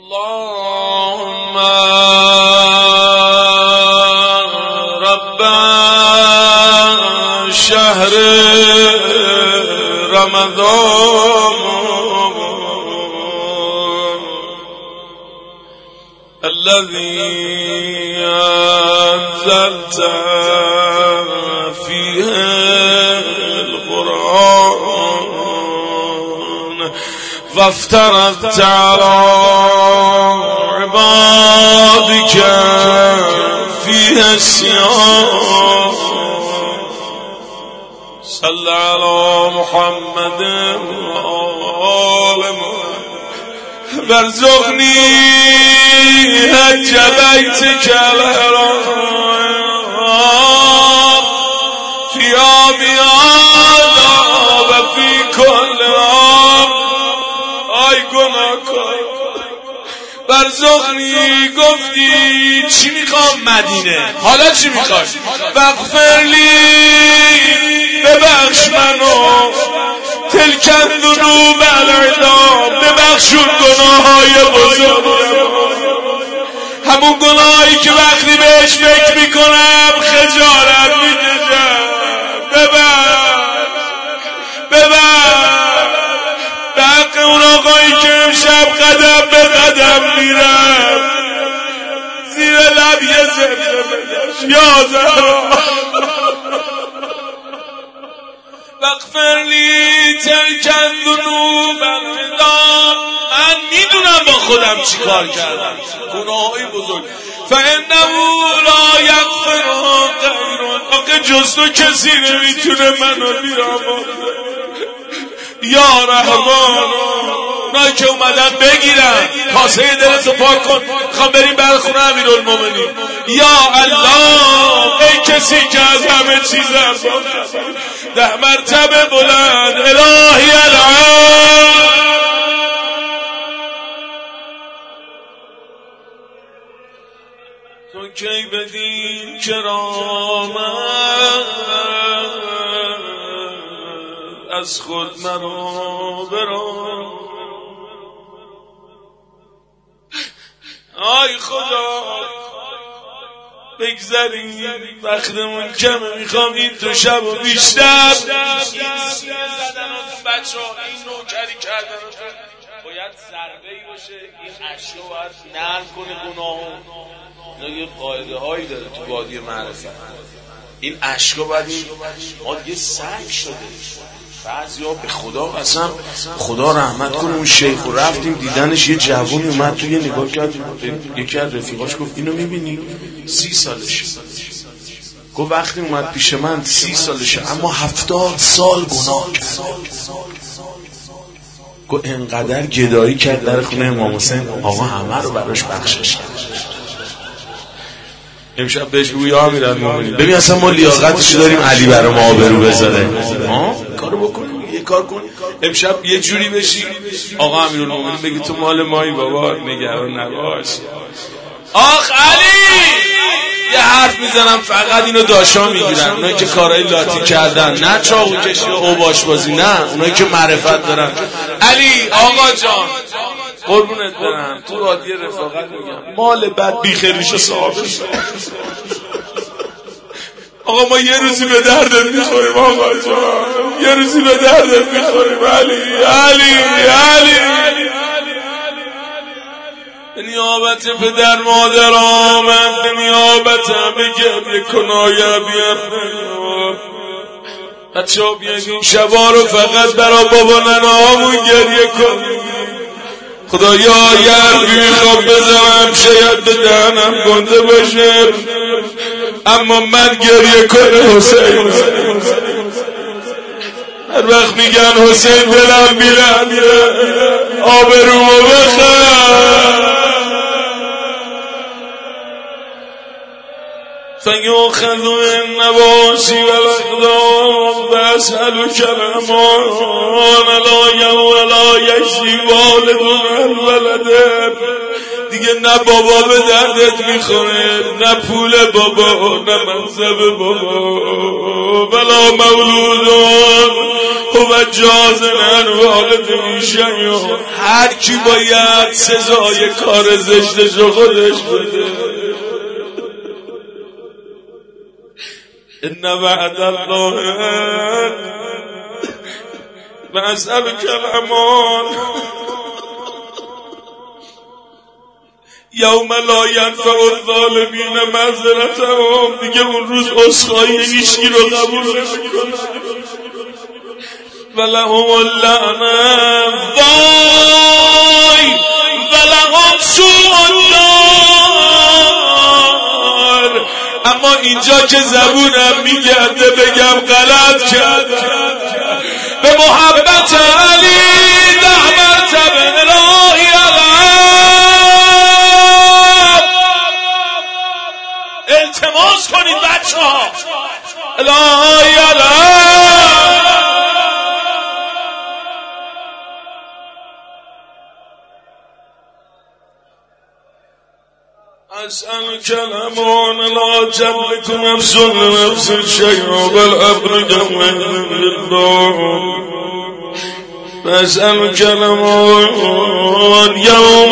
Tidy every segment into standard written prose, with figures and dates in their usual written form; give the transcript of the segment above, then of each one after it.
اللهم رب شهر رمضان الذي أنزلت فيه القرآن وافترضت على عبادك فيه الصيام صل على محمد وآل محمد وارزقني حج بيتك الحرام في يوم هذا وفي كل عام ای گناهکار برزخنی گفتی چی میخوام مدینه حالا چی میخوای وغفرلی ببخش منو تلکن ذنوب العظام ببخشون گناههای بزرگ همون گناهی که وقتی بهش فکر میکنم خجالت میکشم ببخش به حق اون آقایی که امشب قدم به قدم میرم زیر لب یه زمزمه داشت یا زهرا واغفرلی تلک الذنوب العظام من میدونم با خودم چی کار کردم گناههای بزرگ فانه لا یغفرها غیرک آقا جز تو کسی نمیتونه منو بیامرزه یا رحمان نایی که اومدن بگیرن کاسه دلتو پاک کن میخوام بریم برخونه امیرالمومنین یا الله ای کسی که از همه چیز ارباب 10 مرتبه بلند الهی العالم تو کی بدین کرامت از خود مرا برام آی خدا بگذاریم وقتمون کمه میخوام این 2 شب و بیشتر این بچه ها این نوکری کردن باید ضربه‌ای باشه این اشیا باید نرم کنه گناهو اینا یه قاعده هایی داره تو وادی معرفت این اشکا باید این ما دیگه سنگ شده بعضی ها به خدا قسم خدا رحمت کنه اون شیخ و رفتیم دیدنش یه جوونی اومد تو یه نگاه کرد یکی از رفیقاش گفت اینو میبینی 30 سالشه گفت وقتی اومد پیش من 30 سالشه اما 70 سال گناه کرد گفت انقدر گدایی کرد در خونه امام حسین آقا همه رو براش بخشش کرد امشب بهش بگو یا امیرالمومنین ببین اصلا ما لیاقتش داریم علی برام آبرو بذاره کارو بکنیم یه کار کن امشب یه جوری بشی آقا امیرالمومنین بگی تو مال مایی بابا نگران نباش آخ علی یه حرف میزنم فقط اینو داشا میگیرن اونایی که کارهای لاتی کردن نه چاقو کشی و اوباش بازی نه اونایی که معرفت دارن علی آقا جان قربونت برم تو وادی رفاقت میگم مال بد بیخریشو صاحبش آقا ما یه روزی به دردت میخوریم آقا جان یه روزی به دردت میخوریم علی به نیابت پدر مادرام به نیابت همه گریه کنایم بچه ها بیاید این شبا رو فقط برا بابا ننهامون گریه کنیم خدایا اگر میخوام بزنم شاید به دهنم گنده باشه اما من گریه کنه حسین هر وقت میگن حسین دلم میره آبرومو بخر فیوخذ النواسی والاقدام واسألك الامان لا یجزی والد عن ولده دیگه نه بابا به دردت میخوره، نه پول بابا، نه منصب بابا. بلا مولودون و جازنن والد میشن، هر کی باید سزای کار زشتشو خودش بده. ان وعد الله و اسألک الامان یوم لا ینفع الظالمین معذرتهم. دیگه اون روز عذرخواهی هیچکی رو قبول نمیکنه. ولهم اللعنه وای ولهم سوء الدار. اما اینجا که زبونم میگرده بگم غلط کردم. به محبت علی ده مرتبه الهی علم التماس کنید بچه ها، الهی علم. اسألك الأمان لا تملك نفس لنفس شيئا والأمر يومئذ لله. اسألك الأمان يوم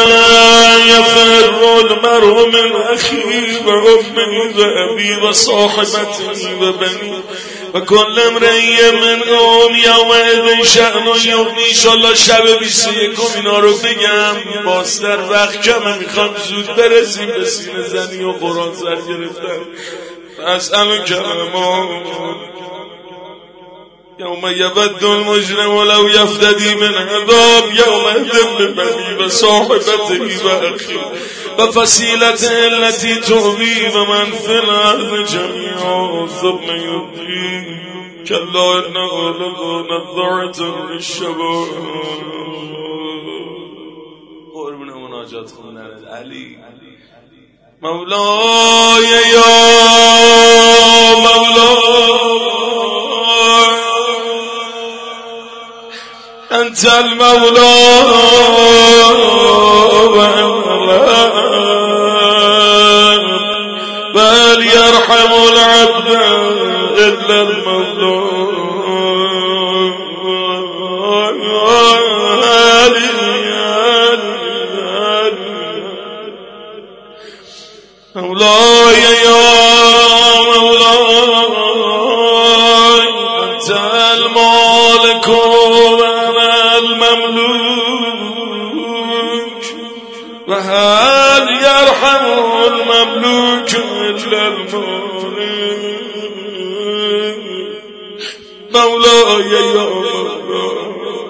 يفر المرء من أخيه وأمه وأبيه وصاحبته وبنيه وكل امرئ منهم يومئذ شأن يغنيه. انشالله شب 21 اینا رو بگم، باستر وقت کمه، میخوام زود برسیم به سینه زنی و قرآن سر گرفتن. اسألک الامان یوم یود المجرم ولو یفتدی من عذاب یومئذ ببنیه و صاحبته و اخیه و فصیلته التي تؤویه و من فی الارض جمیعا ثم یبدیه کلا انه لظی نظرة للشباب. قربون مناجات خوندن علی. مولای یا مولای انت المولا بل يرحم العبد إلا المولا. مولاي يا مولاي أنت المالك وأنا المملوك وهل يرحم المملوك إلا المالك. مولاي يا مولاي.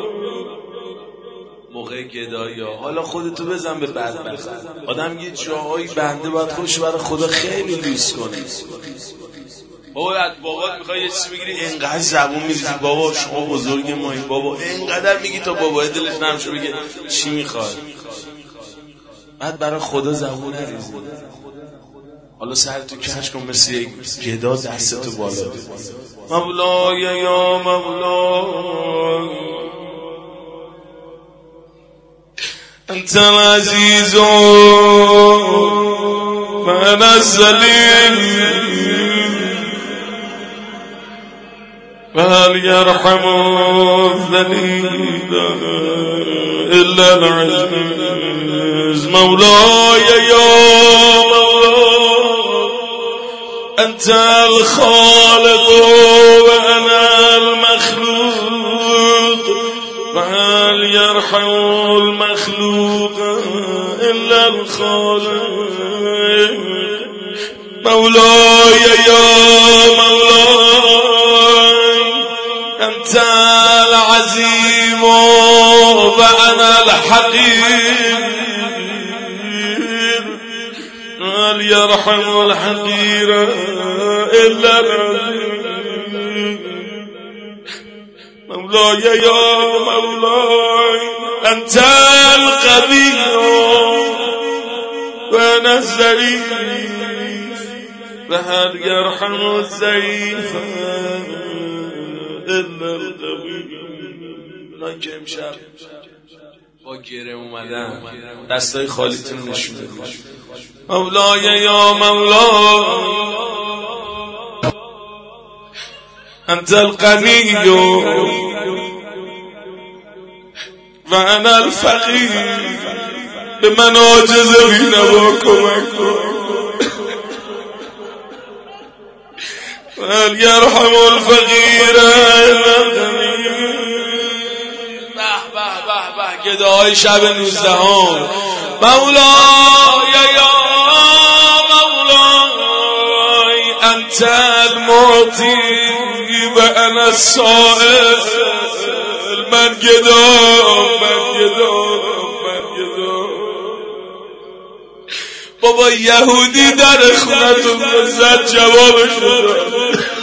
موقع گدایا حالا خودتو بزن به بدبخت. آدم یه جاهایی بنده باید خوش برای خدا خیلی لیست کنه. بابا بابات میخوای یه چیزی بگیری اینقدر زبون میریزی بابا شما بزرگ مایی، بابا اینقدر میگی تا بابا دلش نرم شه بگه چی میخواد. بعد برای خدا زبون نریزی. حالا سرتو کش کن مثل یک گدا دستتو بالا بده. مولای یا مولای انت العزیز من الذلیل وهل يرحم الذلیل الا العزیز. مولاي يا مولاي انت الخالق وانا المخلوق وهل يرحم المخلوق إلا الخالق. مولاي يا مولاي أنت العظيم وأنا الحقير هل يرحم الحقير إلا العظيم. مولاي يا مولاي أنت القوي وأنا الضعيف وهل يرحم الضعيف إلا القوي. که امشب با گره اومدن دستای خالیتون رو نشون بدید. مولای یا مولا انت الغنی و انا الفقیر، به من عاجز بی‌نوا کمک کن. یرحم الفقیر الغنی. به گداهای شب 19 مولای یا مولای انت المعطی و انا السائل. من گدام بابا یهودی در خونتون زد جوابش داد.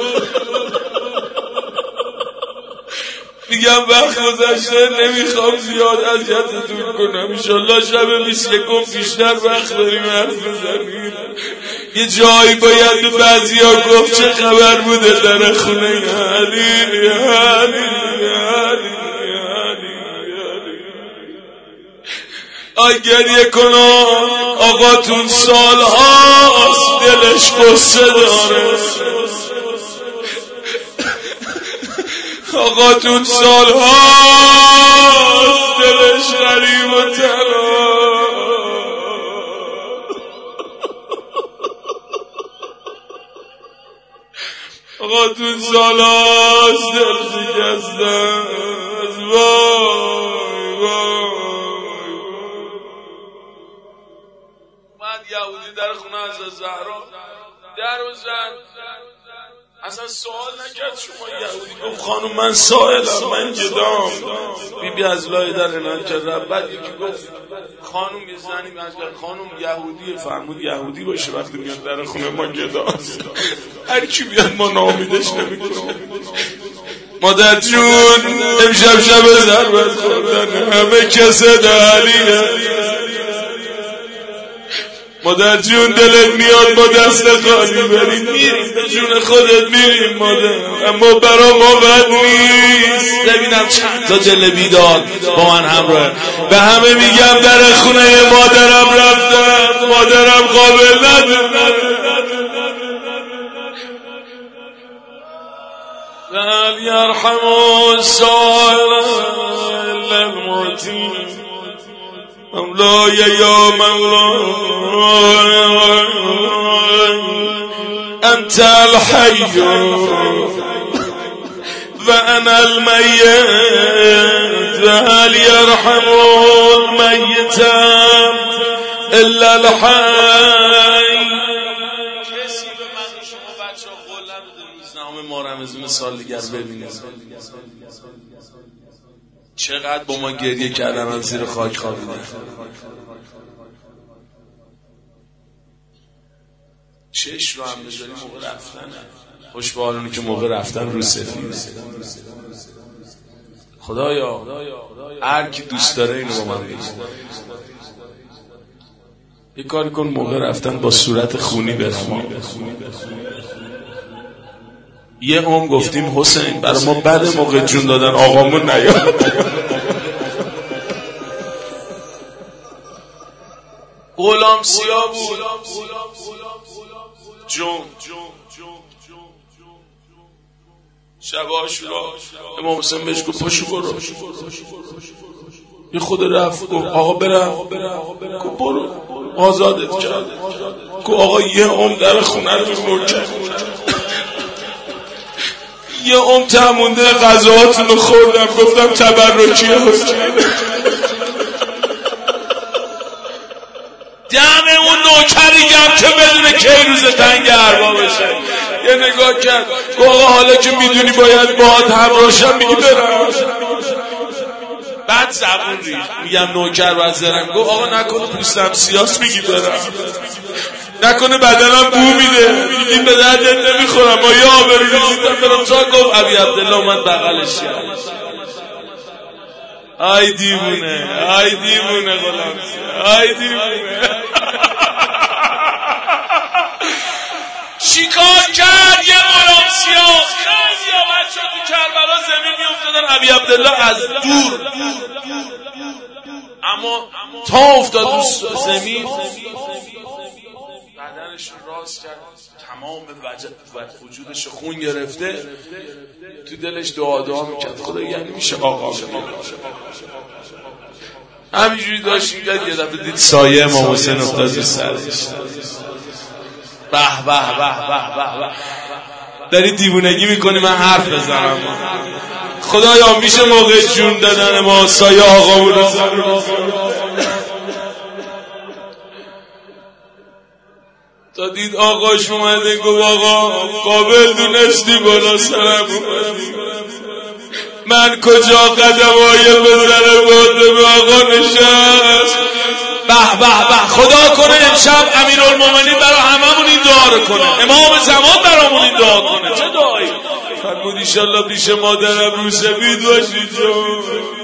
میگم وقت گذشته نمیخوام زیاد اذیتتون کنم، انشالله شب 21 بیشتر وقت داریم حرف بزنیم. یه جایی باید به بعضیا گفت چه خبر بوده در خونه علی. گریه کنا آقاتون سالهاست دلش قصه داره، آقاتون سالهاست دلش غریب و تنها. آقاتون سالهاست دل شکسته. یهودی در خونه از زهرا در و زن، اصلا سوال نکرد شما یهودی، گفت خانم من سائلم، من گدام. بی از لای در اعلان کرد. بعد یکی گفت خانم یه زنی از خانم یهودیه، فرمود یهودی باشه وقتی میاد در خونه ما گداست. هر کی بیاد ما ناامیدش نمیکنیم. مادر جون امشب شب ضربت خوردن همه کسه دلیه. مادر جون دلت میاد با دست خالی بریم، میریم به جون خودت میریم مادر، اما برا ما بد نیست. ببینم چند تا دل بیدار با من همراه. به همه میگم در خونه مادرم رفتم، مادرم قابل نداره. لا یرحم السائل المعطی. مولای یا مولای انت الحی و انا المیت و هل یرحم المیت الا الحی. کسی به من و شما بچه ها قول نبوده 19 ماه رمضان سال دیگر ببینید. چقدر با ما گریه کردن از زیر خاک خوابیدن. چش رو هم بذاری موقع رفتن. خوش به حالونی که موقع رفتن رو سفید. خدایا هر کی دوست داره اینو با من بگید. یه کاری کن موقع رفتن با صورت خونی برم. یه عمر گفتیم حسین برای ما بعد موقع جون دادن آقامون نیاد. غلام سیاه بود جون شب عاشورا امام حسین بهش گفت پاشو برو. یه خود رفت گفت آقا برم. گفت برو آزادت کرد. گفت آقا یه عمر در خونه رو میمون، یه عمر تمونده غذاهاتونو خوردم، گفتم تبرکیه حسین. دم اون نوکریگم که بدون کی روز تنگ اربا بشه. یه نگاه کرد گفت آقا حالا که میدونی باید باهات همراهشم میگی برم. بعد زبون ریخت میگم نوکر باید زرم. گفت آقا نکنه پوستم سیاس میگی برم، نکنه بدنم بو میده میگیم به دردت نمیخورم ما یا بریزیدم برم. تا گفت ابی عبدالله اومد بغلش کرد. آی دیوونه غلام، آی دیوونه. چیکار کرد یه غلام سیاه؟ خیلی ها بچه تو کربلا زمین میافتادن. ابی عبدالله از دور اما تا افتاد تو زمین بدنش رو راست کرد، تمام وجودش خون گرفته، تو دلش دعا میکرد خدا یعنی میشه آقا همینجوری داشت میکرد. یه دفعه دید سایه امام حسین افتاد رو سرش. به به به به به، داری دیوونگی میکنی من حرف بزنم. خدایا میشه موقع جون دادن ما سایه آقامون رو تا دید آقاش اومده گفت آقا قابل دونستی بالا سرم اومدی، من کجا قدمای بزنه باده به آقا نشست. به به به، خدا کنه امشب امیرالمومنین برای هممون این دعا رو کنه، امام زمان برامون این دعا کنه. چه دعایی؟ فرمود انشالله پیش مادرم رو سفید باشی جان.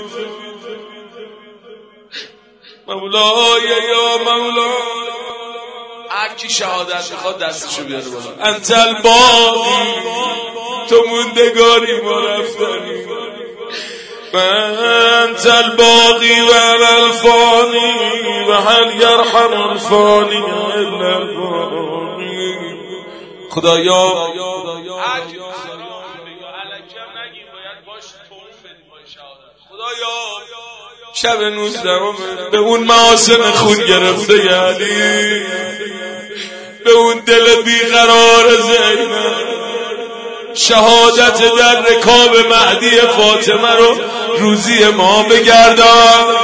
مولای یا مولا، هر کی شهادت میخواد دستشو بیاره بالا. انت الباقی، تو موندگاری ما رفتنی، انت الباقی و انا الفانی و هل یرحم الفانی الا الفانی. خدایا شب 19 به اون محاسن خون گرفته یعنی به اون دل بیقرار زینب شهادت در رکاب مهدی فاطمه رو روزی ما بگردان.